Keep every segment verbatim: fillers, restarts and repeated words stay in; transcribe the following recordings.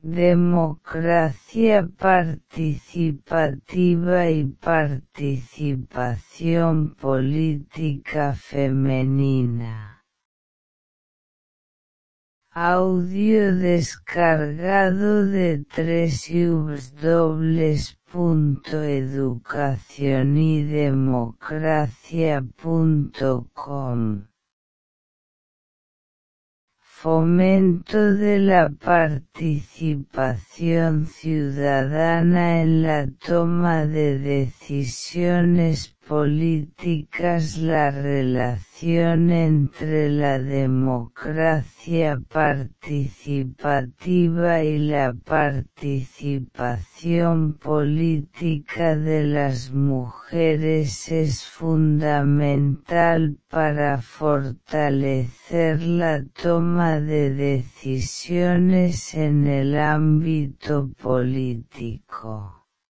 Democracia participativa y participación política femenina. Audio descargado de w w w punto educacionydemocracia punto com. Fomento de la participación ciudadana en la toma de decisiones políticas. La relación entre la democracia participativa y la participación política de las mujeres es fundamental para fortalecer la toma de decisiones en el ámbito político.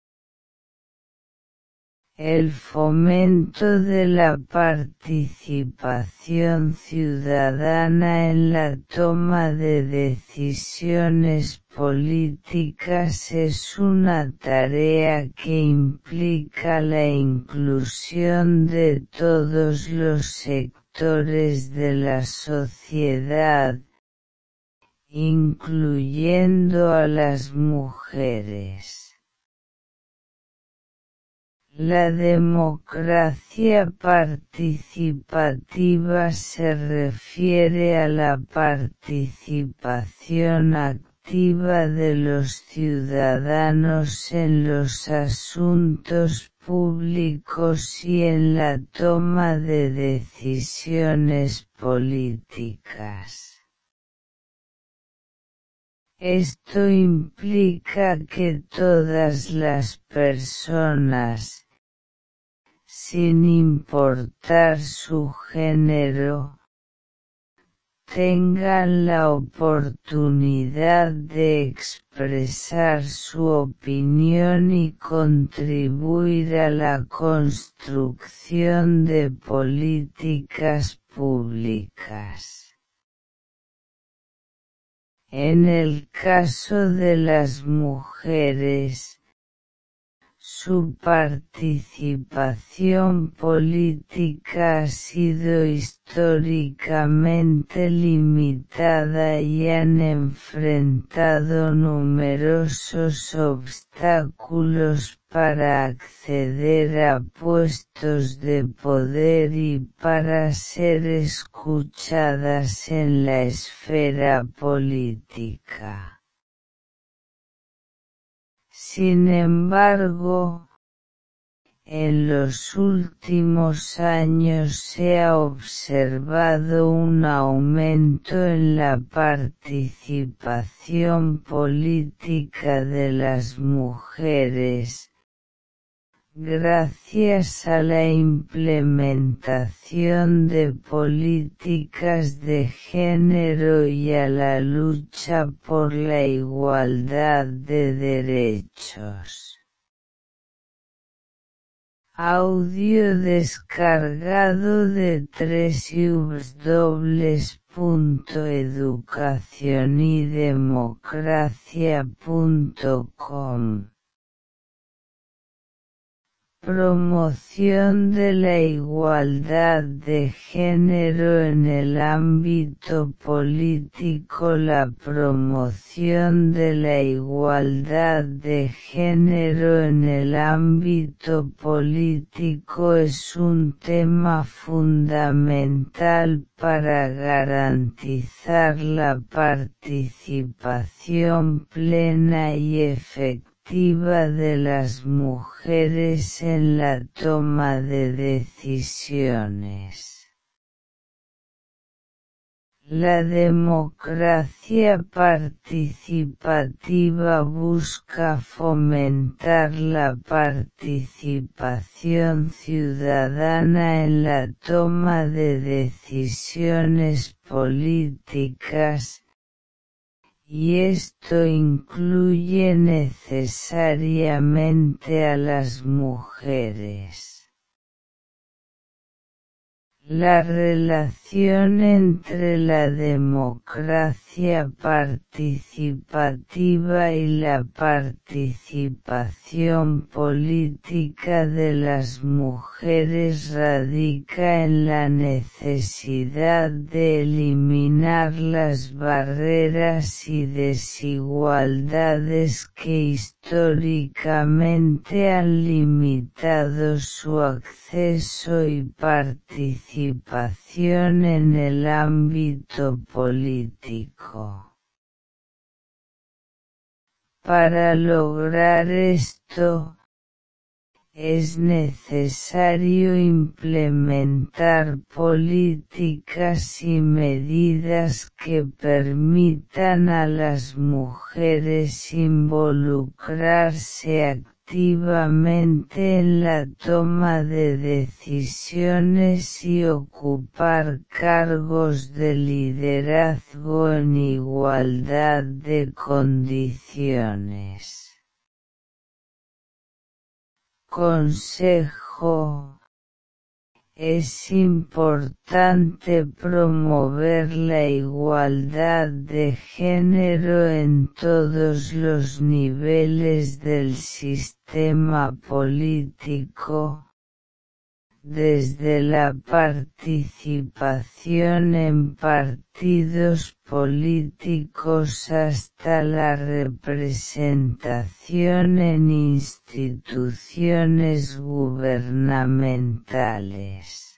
El fomento de la participación ciudadana en la toma de decisiones políticas es una tarea que implica la inclusión de todos los sectores de la sociedad, incluyendo a las mujeres. La democracia participativa se refiere a la participación activa de los ciudadanos en los asuntos públicos y en la toma de decisiones políticas. Esto implica que todas las personas, sin importar su género, tengan la oportunidad de expresar su opinión y contribuir a la construcción de políticas públicas. En el caso de las mujeres, su participación política ha sido históricamente limitada y han enfrentado numerosos obstáculos para acceder a puestos de poder y para ser escuchadas en la esfera política. Sin embargo, en los últimos años se ha observado un aumento en la participación política de las mujeres, gracias a la implementación de políticas de género y a la lucha por la igualdad de derechos. Audio descargado de w w w punto educacionydemocracia punto com. Promoción de la igualdad de género en el ámbito político. La promoción de la igualdad de género en el ámbito político es un tema fundamental para garantizar la participación plena y efectiva de las mujeres en la toma de decisiones. La democracia participativa busca fomentar la participación ciudadana en la toma de decisiones políticas, y esto incluye necesariamente a las mujeres. La relación entre la democracia participativa y la participación política de las mujeres radica en la necesidad de eliminar las barreras y desigualdades que históricamente han limitado su acceso y participación participación en el ámbito político. Para lograr esto, es necesario implementar políticas y medidas que permitan a las mujeres involucrarse activamente activamente en la toma de decisiones y ocupar cargos de liderazgo en igualdad de condiciones. Consejo: es importante promover la igualdad de género en todos los niveles del sistema político, desde la participación en partidos políticos hasta la representación en instituciones gubernamentales.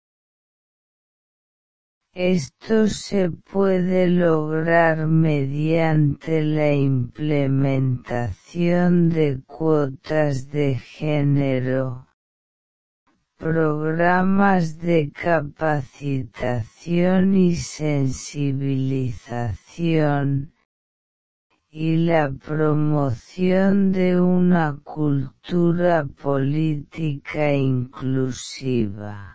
Esto se puede lograr mediante la implementación de cuotas de género, programas de capacitación y sensibilización, y la promoción de una cultura política inclusiva.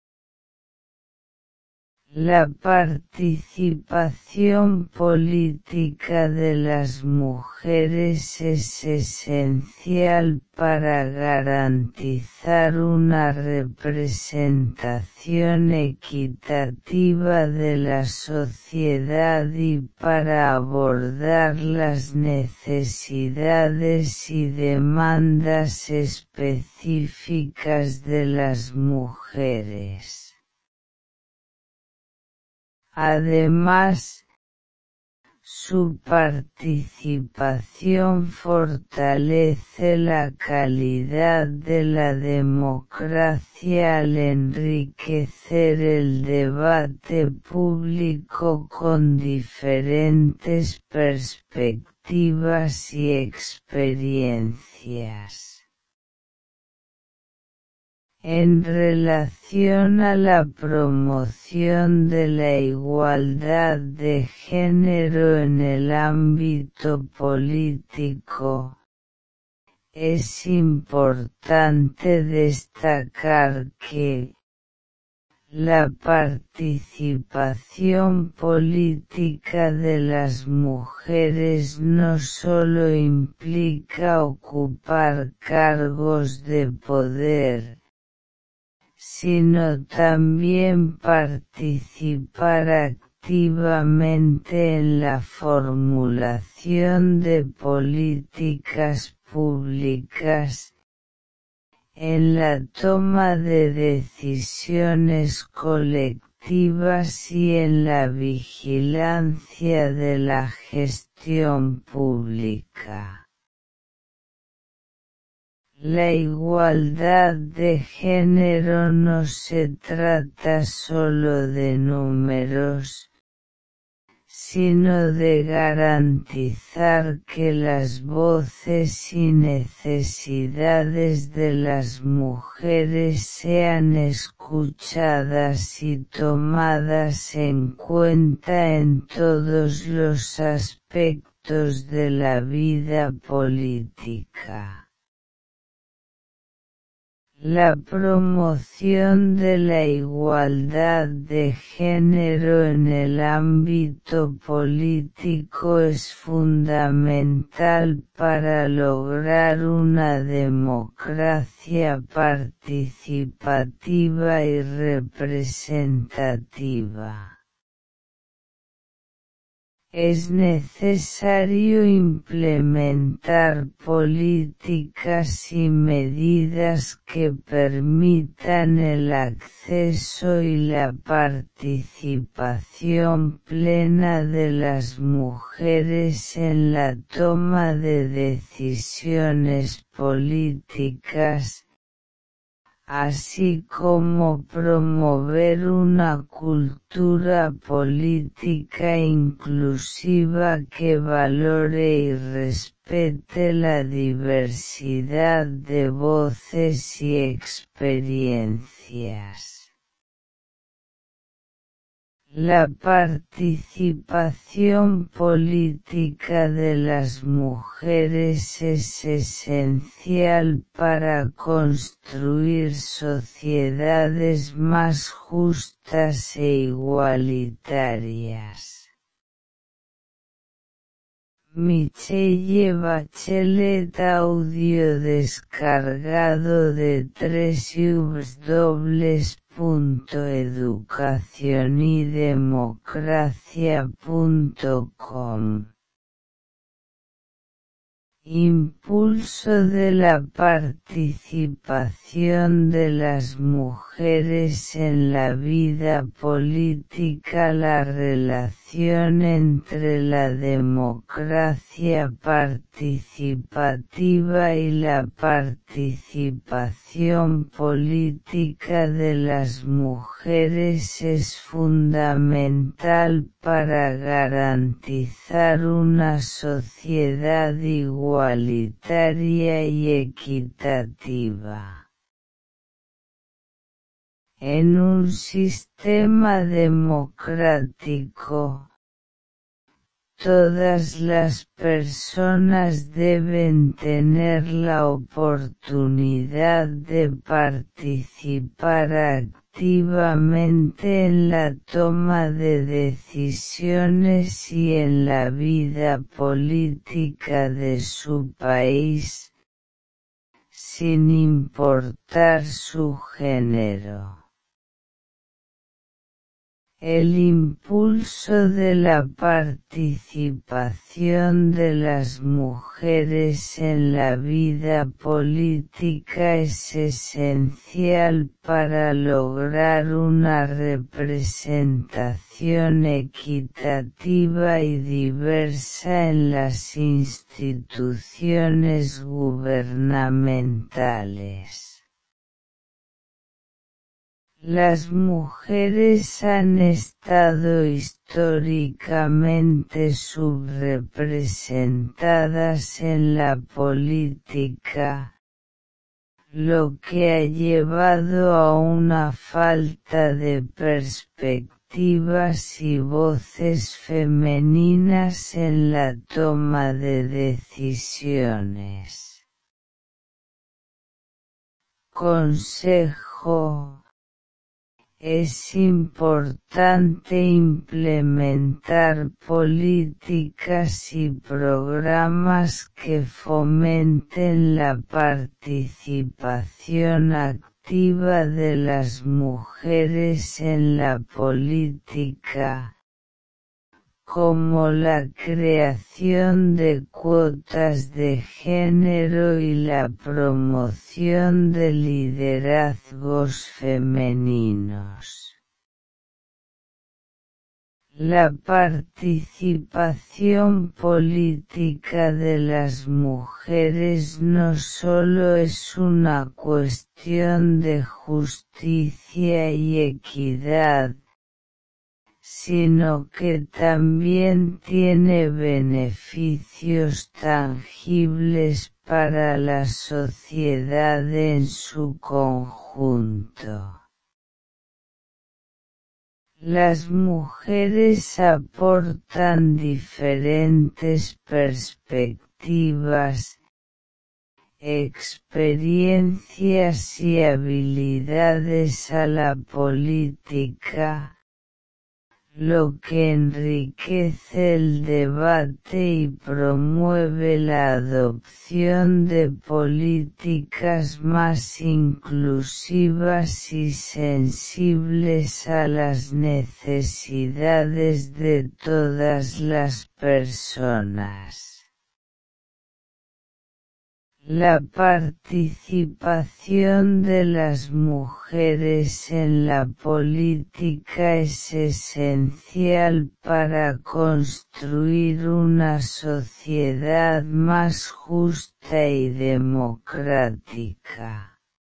La participación política de las mujeres es esencial para garantizar una representación equitativa de la sociedad y para abordar las necesidades y demandas específicas de las mujeres. Además, su participación fortalece la calidad de la democracia al enriquecer el debate público con diferentes perspectivas y experiencias. En relación a la promoción de la igualdad de género en el ámbito político, es importante destacar que la participación política de las mujeres no solo implica ocupar cargos de poder, sino también participar activamente en la formulación de políticas públicas, en la toma de decisiones colectivas y en la vigilancia de la gestión pública. La igualdad de género no se trata solo de números, sino de garantizar que las voces y necesidades de las mujeres sean escuchadas y tomadas en cuenta en todos los aspectos de la vida política. La promoción de la igualdad de género en el ámbito político es fundamental para lograr una democracia participativa y representativa. Es necesario implementar políticas y medidas que permitan el acceso y la participación plena de las mujeres en la toma de decisiones políticas, así como promover una cultura política inclusiva que valore y respete la diversidad de voces y experiencias. La participación política de las mujeres es esencial para construir sociedades más justas e igualitarias. Michelle Bachelet, audio descargado de w w w punto educación y democracia punto com. Impulso de la participación de las mujeres en la vida política. La relación entre la democracia participativa y la participación política de las mujeres es fundamental para garantizar una sociedad igualitaria y equitativa. En un sistema democrático, todas las personas deben tener la oportunidad de participar activamente en la toma de decisiones y en la vida política de su país, sin importar su género. El impulso de la participación de las mujeres en la vida política es esencial para lograr una representación equitativa y diversa en las instituciones gubernamentales. Las mujeres han estado históricamente subrepresentadas en la política, lo que ha llevado a una falta de perspectivas y voces femeninas en la toma de decisiones. Consejo: es importante implementar políticas y programas que fomenten la participación activa de las mujeres en la política, como la creación de cuotas de género y la promoción de liderazgos femeninos. La participación política de las mujeres no solo es una cuestión de justicia y equidad, sino que también tiene beneficios tangibles para la sociedad en su conjunto. Las mujeres aportan diferentes perspectivas, experiencias y habilidades a la política, lo que enriquece el debate y promueve la adopción de políticas más inclusivas y sensibles a las necesidades de todas las personas. La participación de las mujeres en la política es esencial para construir una sociedad más justa y democrática.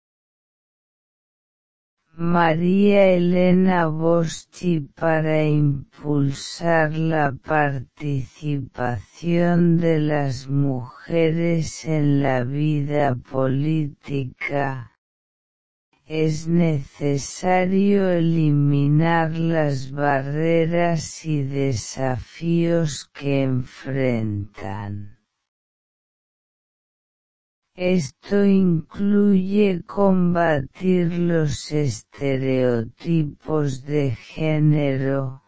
María Elena Boschi para impulsar la participación de las mujeres en la vida política, es necesario eliminar las barreras y desafíos que enfrentan. Esto incluye combatir los estereotipos de género,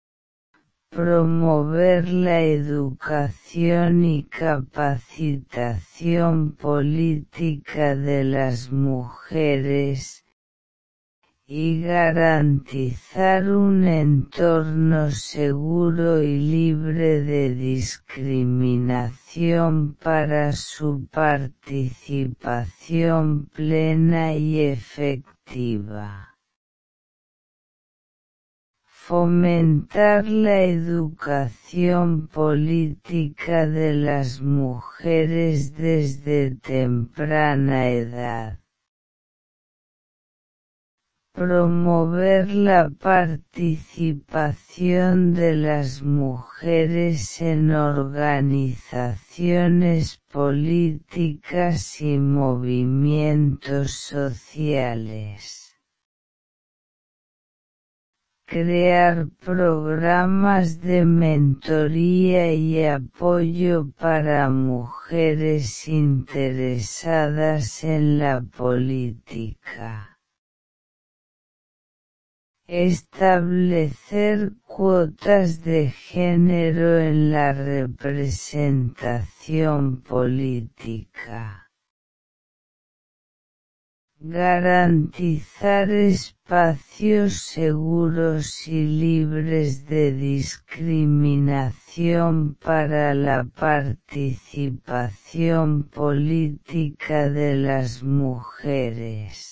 promover la educación y capacitación política de las mujeres, y garantizar un entorno seguro y libre de discriminación para su participación plena y efectiva. Fomentar la educación política de las mujeres desde temprana edad. Promover la participación de las mujeres en organizaciones políticas y movimientos sociales. Crear programas de mentoría y apoyo para mujeres interesadas en la política. Establecer cuotas de género en la representación política. Garantizar espacios seguros y libres de discriminación para la participación política de las mujeres.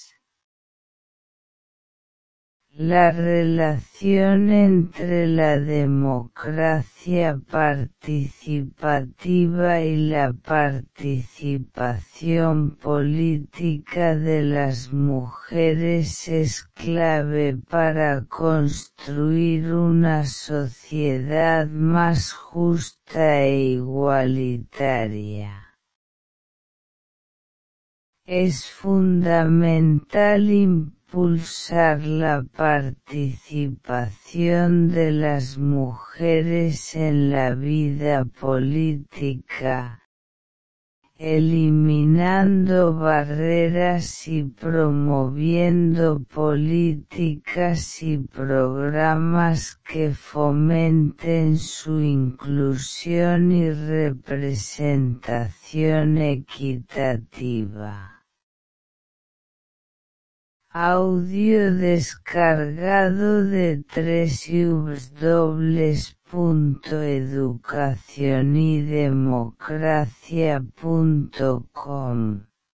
La relación entre la democracia participativa y la participación política de las mujeres es clave para construir una sociedad más justa e igualitaria. Es fundamental impulsar la participación de las mujeres en la vida política, eliminando barreras y promoviendo políticas y programas que fomenten su inclusión y representación equitativa. Audio descargado de doble u doble u doble u punto educación y democracia punto com.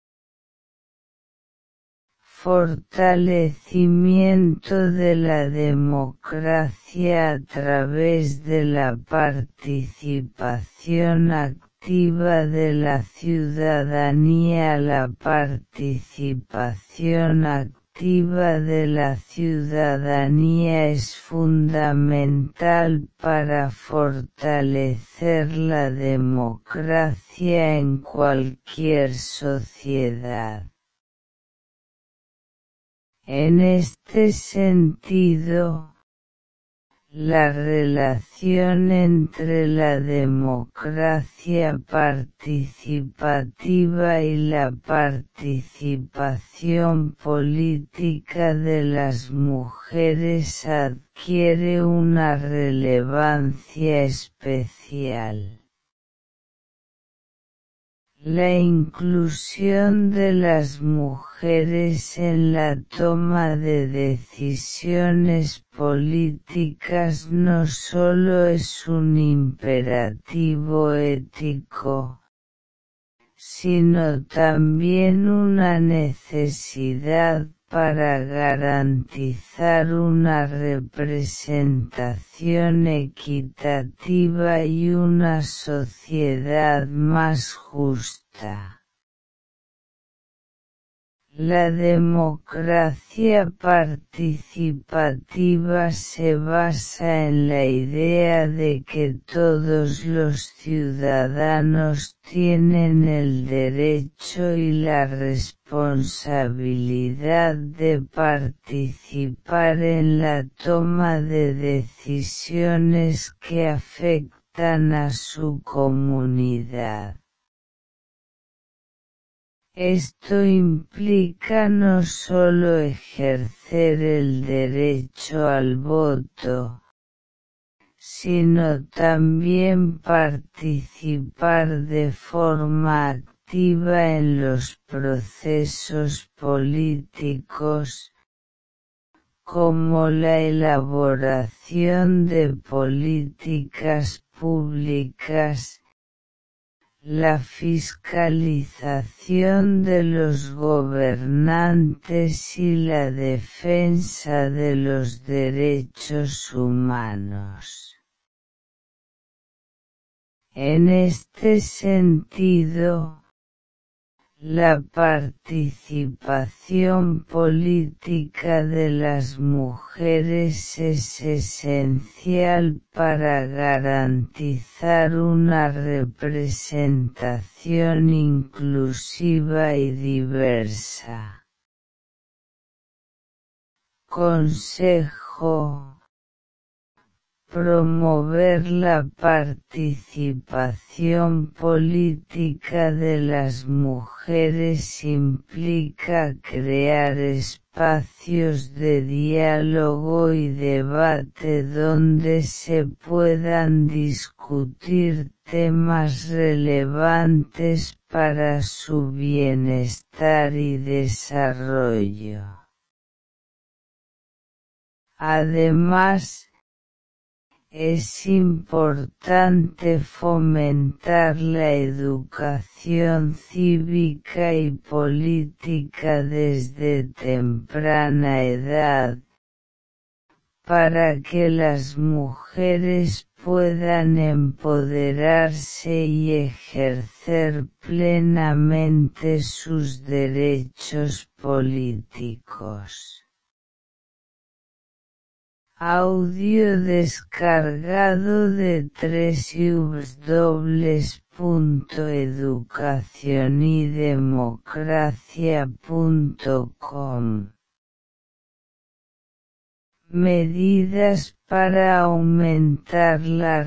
Fortalecimiento de la democracia a través de la participación activa de la ciudadanía. La participación activa de la ciudadanía es fundamental para fortalecer la democracia en cualquier sociedad. En este sentido, La relación entre la democracia participativa y la participación política de las mujeres adquiere una relevancia especial. La inclusión de las mujeres en la toma de decisiones políticas no solo es un imperativo ético, sino también una necesidad para garantizar una representación equitativa y una sociedad más justa. La democracia participativa se basa en la idea de que todos los ciudadanos tienen el derecho y la responsabilidad de participar en la toma de decisiones que afectan a su comunidad. Esto implica no solo ejercer el derecho al voto, sino también participar de forma activa en los procesos políticos, como la elaboración de políticas públicas, la fiscalización de los gobernantes y la defensa de los derechos humanos. En este sentido, la participación política de las mujeres es esencial para garantizar una representación inclusiva y diversa. Consejo: promover la participación política de las mujeres implica crear espacios de diálogo y debate donde se puedan discutir temas relevantes para su bienestar y desarrollo. Además, es importante fomentar la educación cívica y política desde temprana edad, para que las mujeres puedan empoderarse y ejercer plenamente sus derechos políticos. Audio descargado de doble u doble u doble u punto educación y democracia punto com. Medidas para aumentar la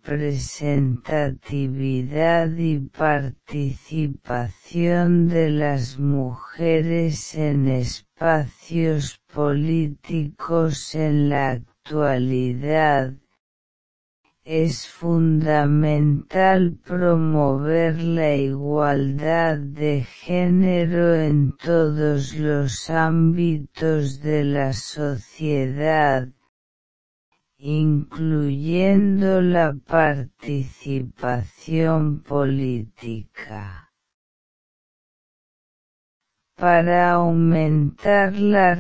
representatividad y participación de las mujeres en espacios políticos en la actualidad. Es fundamental promover la igualdad de género en todos los ámbitos de la sociedad, incluyendo la participación política. Para aumentar la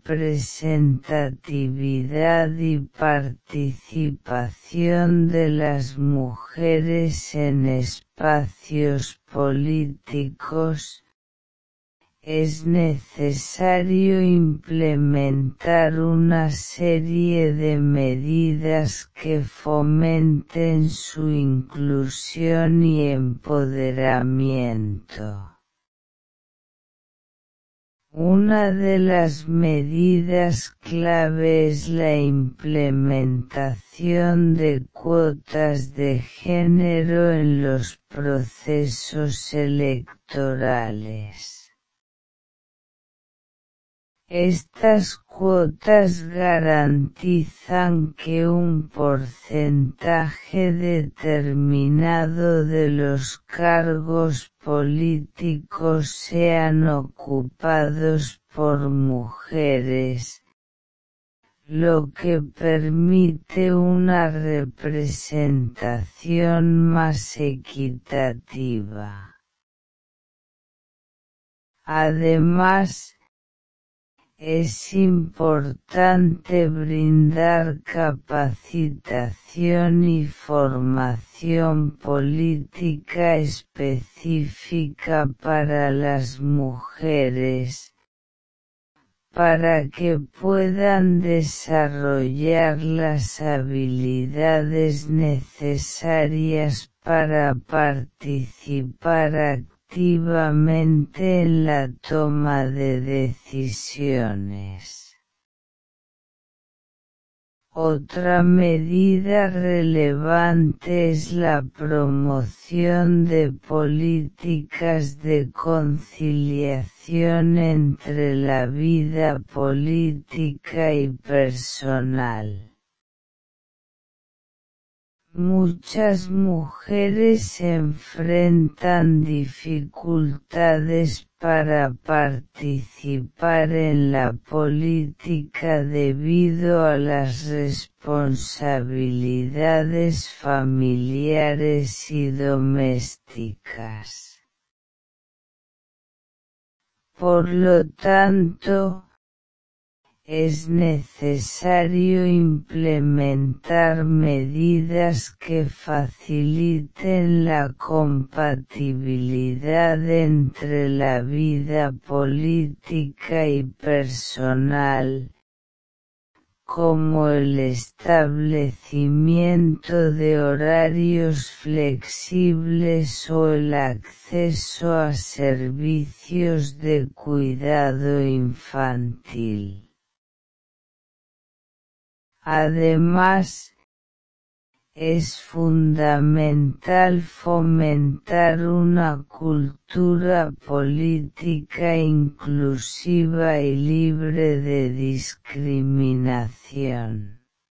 representatividad y participación de las mujeres en espacios políticos, es necesario implementar una serie de medidas que fomenten su inclusión y empoderamiento. Una de las medidas clave es la implementación de cuotas de género en los procesos electorales. Estas cuotas garantizan que un porcentaje determinado de los cargos políticos sean ocupados por mujeres, lo que permite una representación más equitativa. Además, es importante brindar capacitación y formación política específica para las mujeres, para que puedan desarrollar las habilidades necesarias para participar activamente en la toma de decisiones. Otra medida relevante es la promoción de políticas de conciliación entre la vida política y personal. Muchas mujeres enfrentan dificultades para participar en la política debido a las responsabilidades familiares y domésticas. Por lo tanto, es necesario implementar medidas que faciliten la compatibilidad entre la vida política y personal, como el establecimiento de horarios flexibles o el acceso a servicios de cuidado infantil. Además, es fundamental fomentar una cultura política inclusiva y libre de discriminación.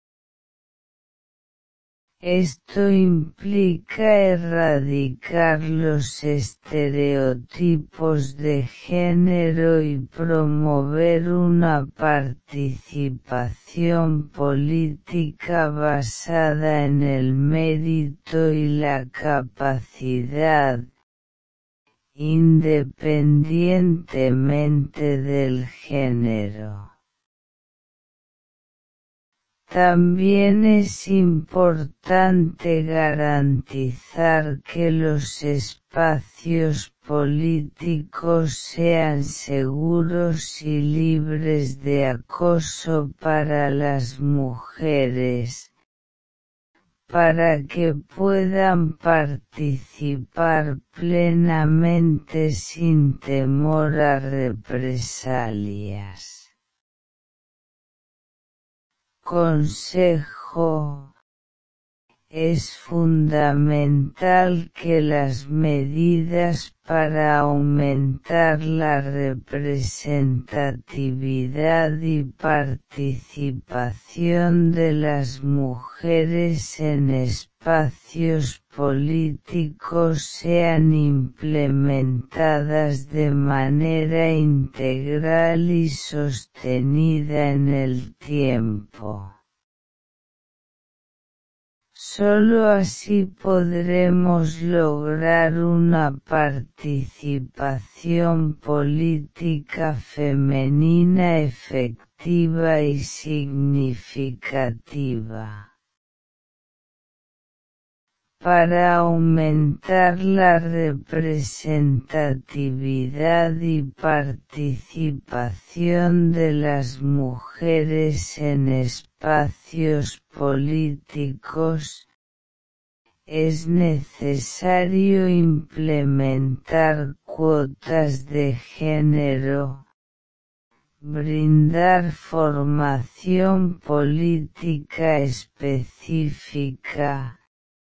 Esto implica erradicar los estereotipos de género y promover una participación política basada en el mérito y la capacidad, independientemente del género. También es importante garantizar que los espacios políticos sean seguros y libres de acoso para las mujeres, para que puedan participar plenamente sin temor a represalias. Consejo: es fundamental que las medidas para aumentar la representatividad y participación de las mujeres en espacios políticos sean implementadas de manera integral y sostenida en el tiempo. Solo así podremos lograr una participación política femenina efectiva y significativa. Para aumentar la representatividad y participación de las mujeres en espacios políticos, es necesario implementar cuotas de género, brindar formación política específica,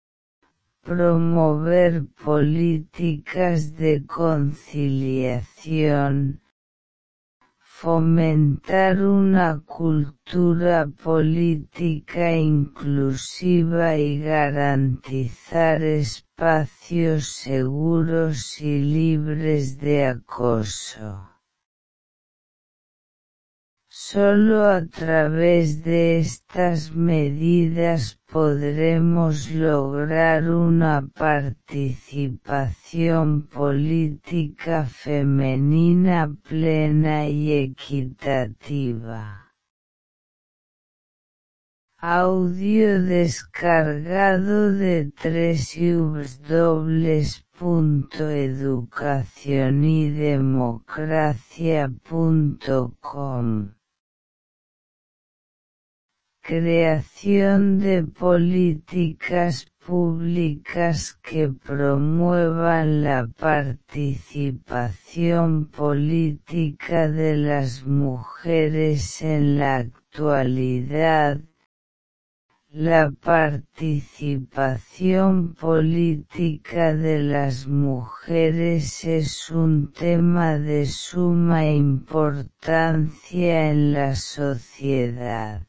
promover políticas de conciliación, fomentar una cultura política inclusiva y garantizar espacios seguros y libres de acoso. Solo a través de estas medidas podremos lograr una participación política femenina plena y equitativa. Audio descargado de doble u doble u doble u punto educación y democracia punto com. Creación de políticas públicas que promuevan la participación política de las mujeres en la actualidad. La participación política de las mujeres es un tema de suma importancia en la sociedad.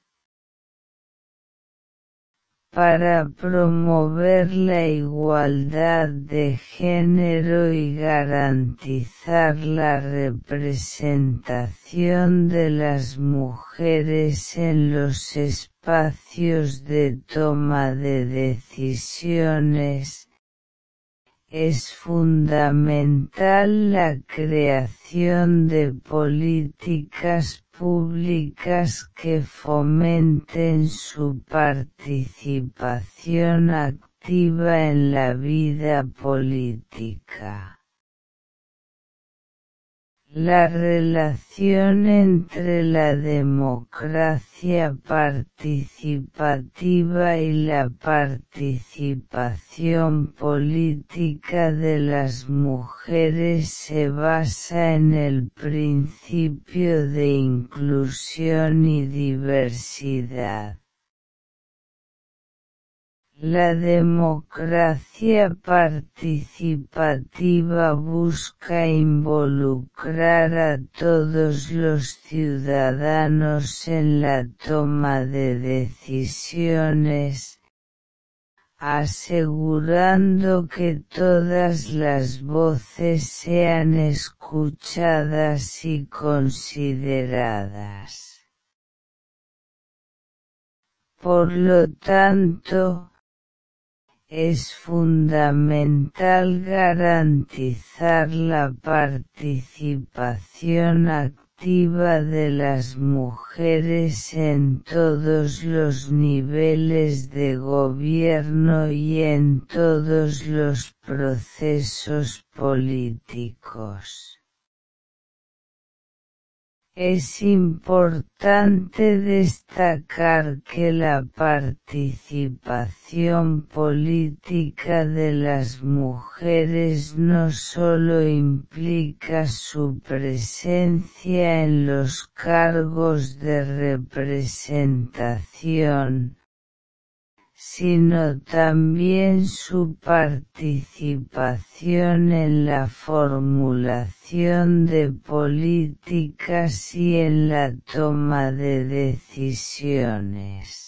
Para promover la igualdad de género y garantizar la representación de las mujeres en los espacios de toma de decisiones, es fundamental la creación de políticas públicas que fomenten su participación activa en la vida política. La relación entre la democracia participativa y la participación política de las mujeres se basa en el principio de inclusión y diversidad. La democracia participativa busca involucrar a todos los ciudadanos en la toma de decisiones, asegurando que todas las voces sean escuchadas y consideradas. Por lo tanto, es fundamental garantizar la participación activa de las mujeres en todos los niveles de gobierno y en todos los procesos políticos. Es importante destacar que la participación política de las mujeres no solo implica su presencia en los cargos de representación, sino también su participación en la formulación de políticas y en la toma de decisiones.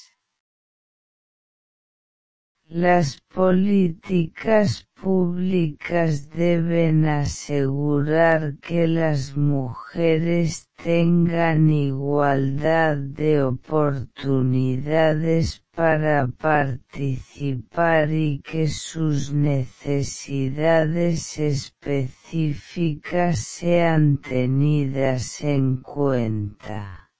Las políticas públicas deben asegurar que las mujeres tengan igualdad de oportunidades para participar y que sus necesidades específicas sean tenidas en cuenta.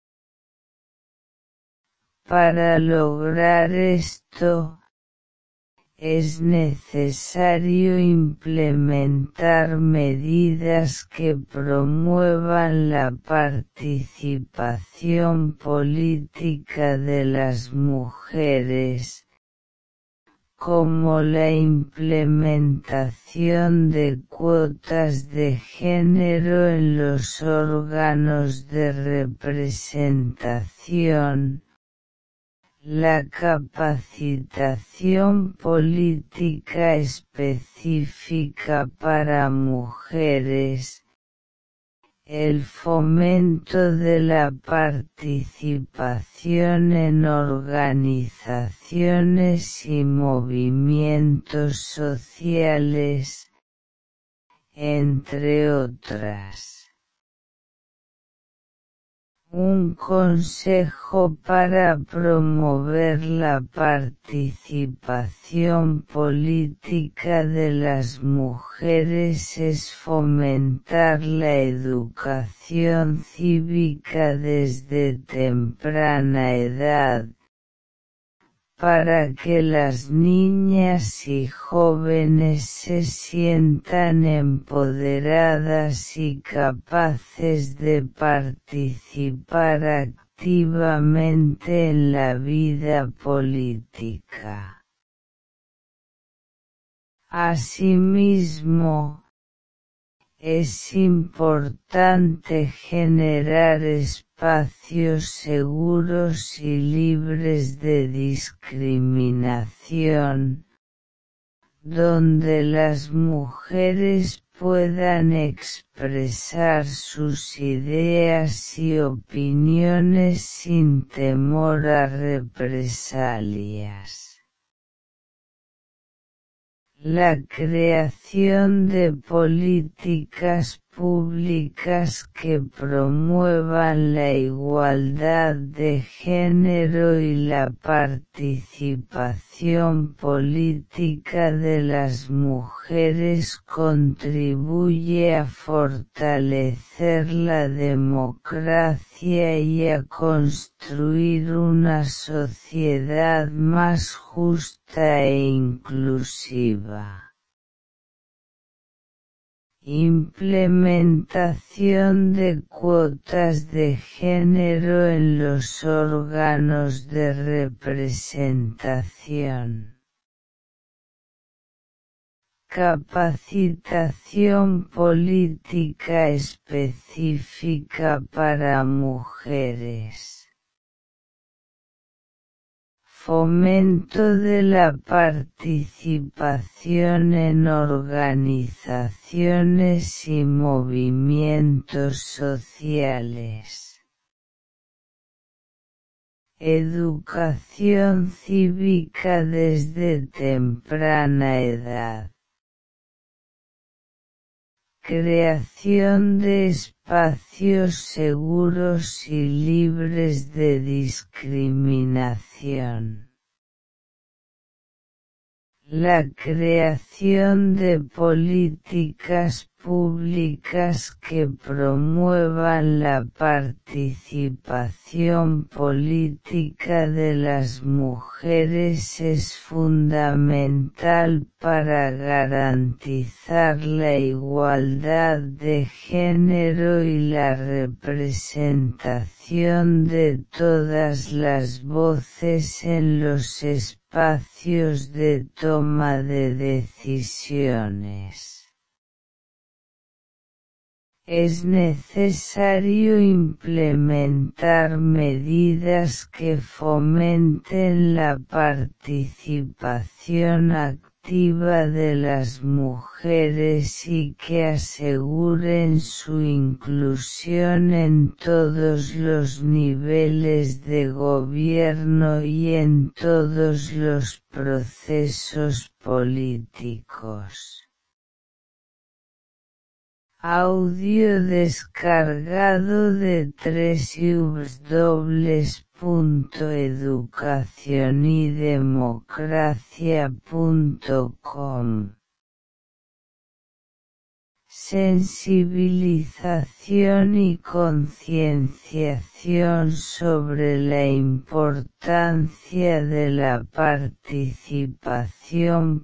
Para lograr esto, es necesario implementar medidas que promuevan la participación política de las mujeres, como la implementación de cuotas de género en los órganos de representación, la capacitación política específica para mujeres, el fomento de la participación en organizaciones y movimientos sociales, entre otras. Un consejo para promover la participación política de las mujeres es fomentar la educación cívica desde temprana edad, para que las niñas y jóvenes se sientan empoderadas y capaces de participar activamente en la vida política. Asimismo, es importante generar espacios seguros y libres de discriminación, donde las mujeres puedan expresar sus ideas y opiniones sin temor a represalias. La creación de políticas públicas que promuevan la igualdad de género y la participación política de las mujeres contribuye a fortalecer la democracia y a construir una sociedad más justa e inclusiva. Implementación de cuotas de género en los órganos de representación. Capacitación política específica para mujeres. Fomento de la participación en organizaciones y movimientos sociales. Educación cívica desde temprana edad. Creación de espacios seguros y libres de discriminación. La creación de políticas públicas que promuevan la participación política de las mujeres es fundamental para garantizar la igualdad de género y la representación de todas las voces en los espacios de toma de decisiones. Es necesario implementar medidas que fomenten la participación activa de las mujeres y que aseguren su inclusión en todos los niveles de gobierno y en todos los procesos políticos. Audio descargado de doble u doble u doble u punto educación y democracia punto com. Sensibilización y concienciación sobre la importancia de la participación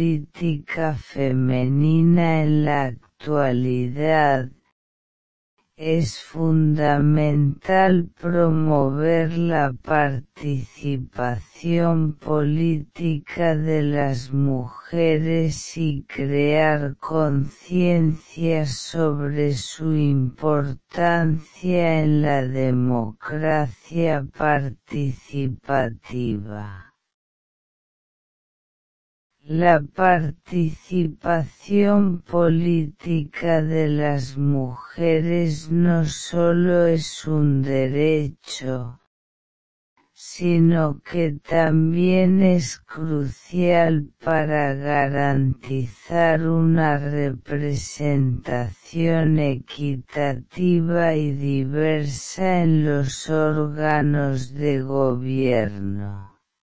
política femenina en la actualidad, Es fundamental promover la participación política de las mujeres y crear conciencia sobre su importancia en la democracia participativa. La participación política de las mujeres no solo es un derecho, sino que también es crucial para garantizar una representación equitativa y diversa en los órganos de gobierno.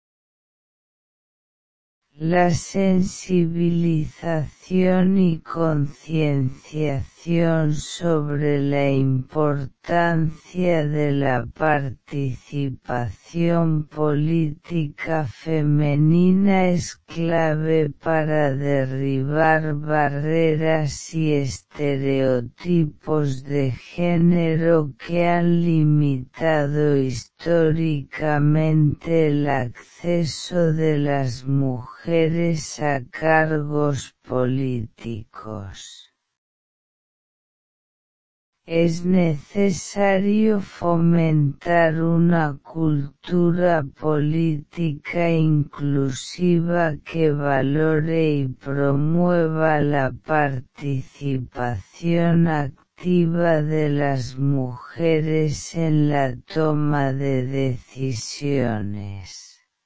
La sensibilización y concienciación sobre la importancia de la participación política femenina es clave para derribar barreras y estereotipos de género que han limitado históricamente el acceso de las mujeres a cargos políticos. Es necesario fomentar una cultura política inclusiva que valore y promueva la participación activa de las mujeres en la toma de decisiones.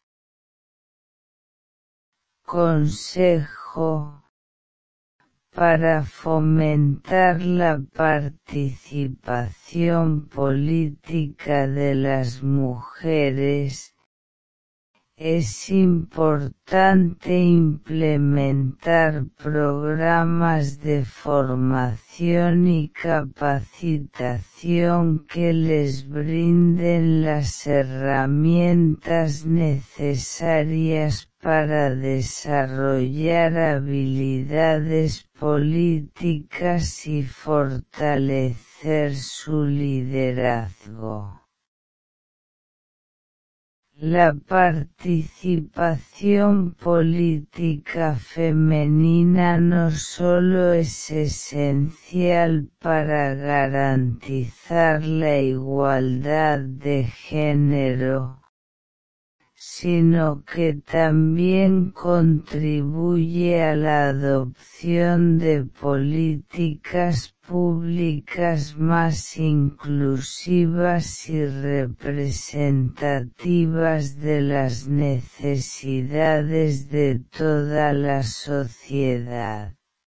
Consejo: para fomentar la participación política de las mujeres, es importante implementar programas de formación y capacitación que les brinden las herramientas necesarias para desarrollar habilidades políticas y fortalecer su liderazgo. La participación política femenina no solo es esencial para garantizar la igualdad de género, sino que también contribuye a la adopción de políticas públicas más inclusivas y representativas de las necesidades de toda la sociedad.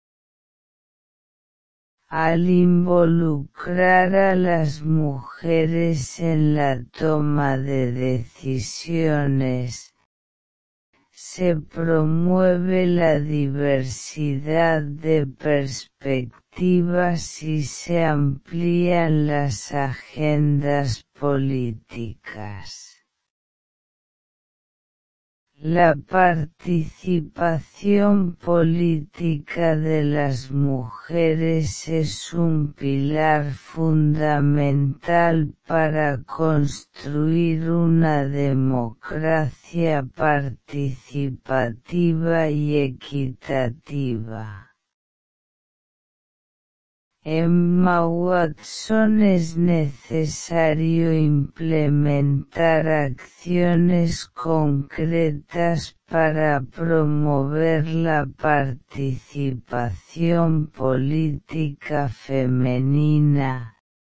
Al involucrar a las mujeres en la toma de decisiones, se promueve la diversidad de perspectivas y se amplían las agendas políticas. La participación política de las mujeres es un pilar fundamental para construir una democracia participativa y equitativa. Emma Watson: es necesario implementar acciones concretas para promover la participación política femenina,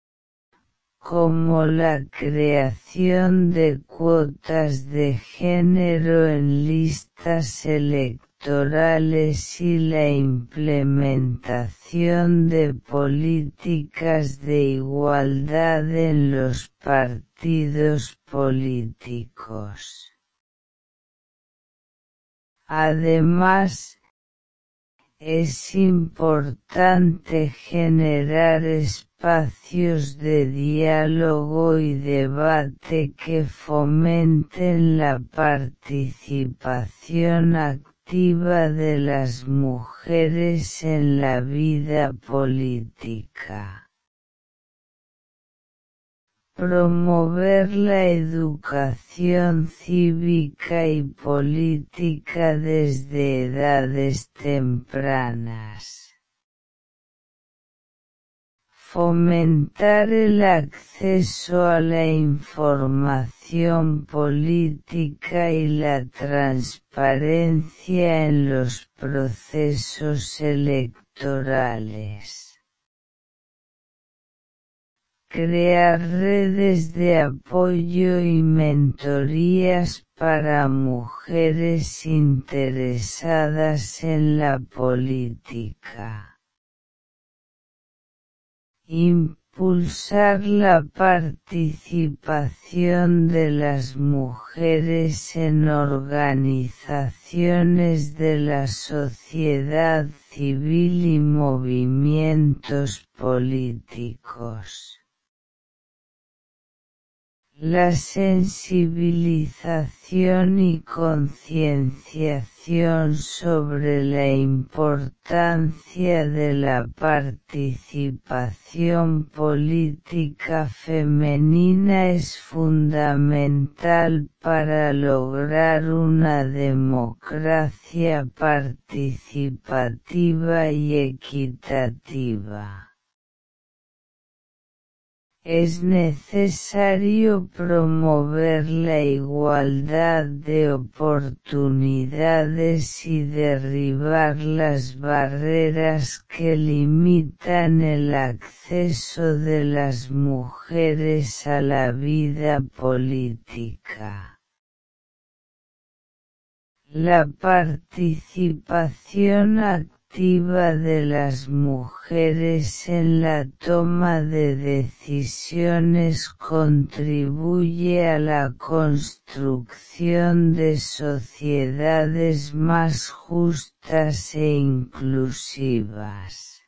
como la creación de cuotas de género en listas electorales y la implementación de políticas de igualdad en los partidos políticos. Además, es importante generar espacios de diálogo y debate que fomenten la participación activa de las mujeres en la vida política. Promover la educación cívica y política desde edades tempranas. Fomentar el acceso a la información política y la transparencia en los procesos electorales. Crear redes de apoyo y mentorías para mujeres interesadas en la política. Impulsar la participación de las mujeres en organizaciones de la sociedad civil y movimientos políticos. La sensibilización y concienciación sobre la importancia de la participación política femenina es fundamental para lograr una democracia participativa y equitativa. Es necesario promover la igualdad de oportunidades y derribar las barreras que limitan el acceso de las mujeres a la vida política. La participación activa de las mujeres en la toma de decisiones contribuye a la construcción de sociedades más justas e inclusivas.